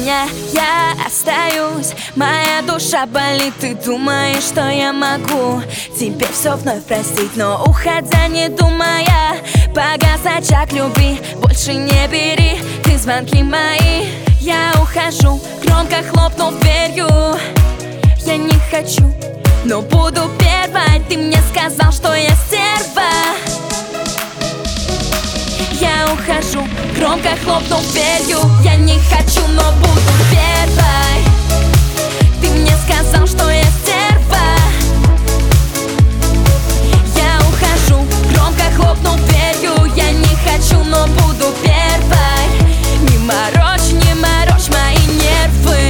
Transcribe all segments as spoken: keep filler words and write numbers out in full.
меня, я остаюсь. Моя душа болит, ты думаешь, что я могу тебе все вновь простить, но уходя, не думая, погас очаг любви. Больше не бери ты звонки мои. Я ухожу, громко хлопнув дверью. Я не хочу, но буду первой. Ты мне сказал, что я стерва. Я ухожу, громко хлопнув дверью. Я не хочу, но буду первой. Ты мне сказал, что я стерва. Я ухожу, громко хлопнув дверью. Я не хочу, но буду первой. Не морочь, не морочь мои нервы.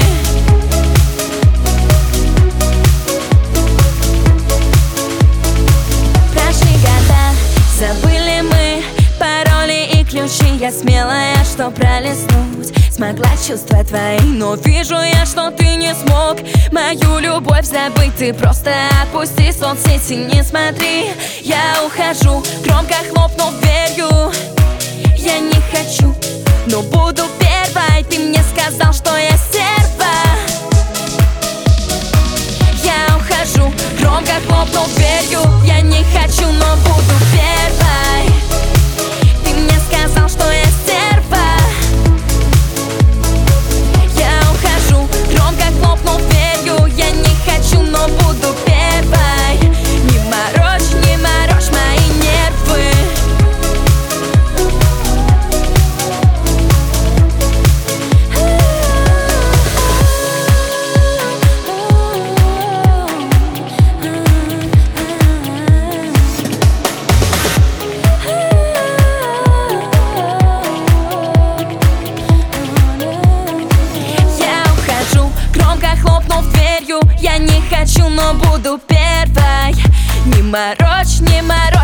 Прошли года, забыли мы пароли и ключи. Я смелая, что пролистнуть смогла чувства твои, но вижу я, что ты не смог мою любовь забыть. Ты просто отпусти, соцсети не смотри. Я ухожу, громко хлопнув дверью. Я не хочу, но буду первой. Ты мне сказал, что я стерва. Я ухожу, громко хлопнув дверью. Я не хочу, но буду первой. Ты мне сказал, что я стерва. Я ухожу, громко хлопнув дверью. Я не хочу, но буду первой. Не морочь, не морочь мои нервы. Громко хлопнув дверью. Я не хочу, но буду первой. Не морочь, не морочь